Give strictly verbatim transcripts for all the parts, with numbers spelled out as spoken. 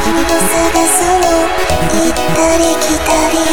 君と探すの行ったり来たり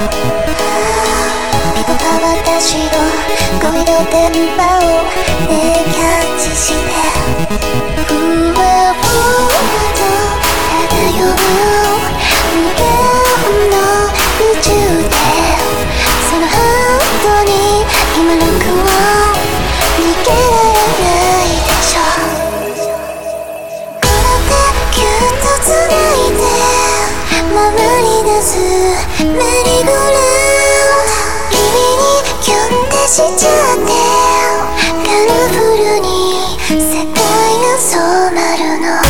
見事私のゴミの電波をねキャッチしてふわふわと漂う無限の宇宙でそのハートに今の僕を逃げられないでしょこの手ぎゅっとつないで回り出すメリーゴーラウンド君にキュンってしちゃってカラフルに世界が染まるの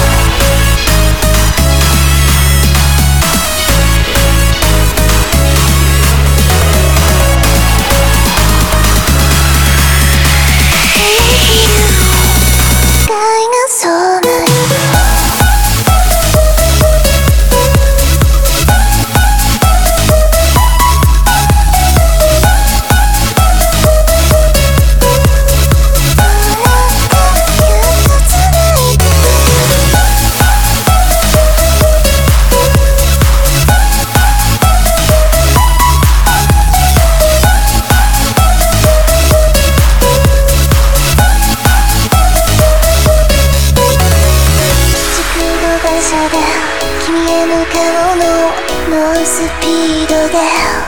君へ向かうの猛スピードで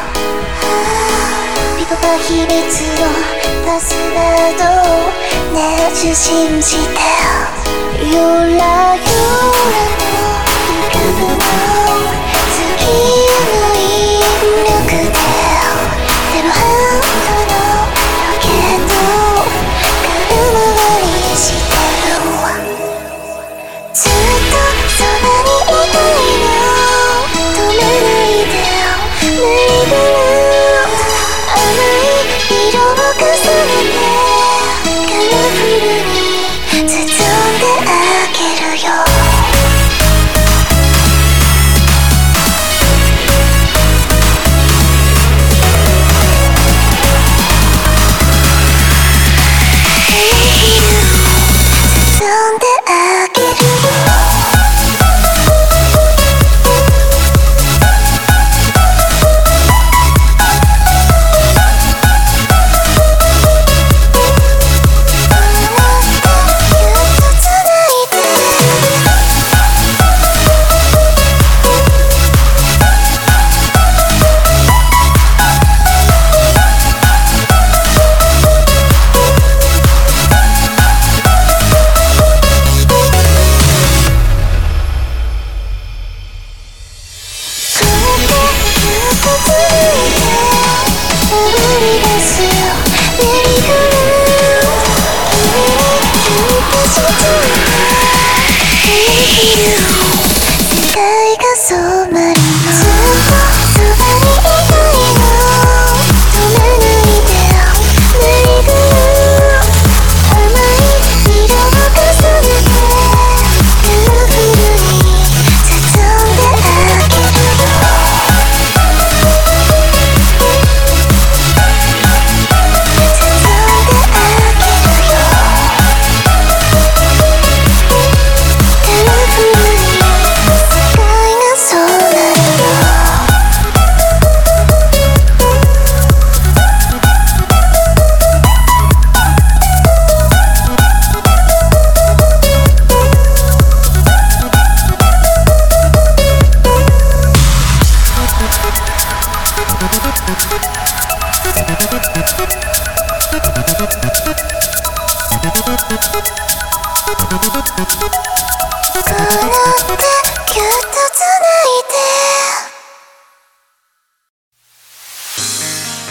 ピコパ秘密のパスワードをね受信してゆらゆらの浮かぶの月の引力ででもハートのロケット軽回りしてるずっとそばにいたいの止めないでメリーゴーラウンド甘い色を重ねてカラフルに包んであげるよ包んであげるよ世界が染まるのずっとそばにいたいの止めないでメリーゴーラウンド甘い色を重ねてカラフルに包んであげるよ包んであげるよカラフルに世界が染まるのこの手ぎゅっとつないで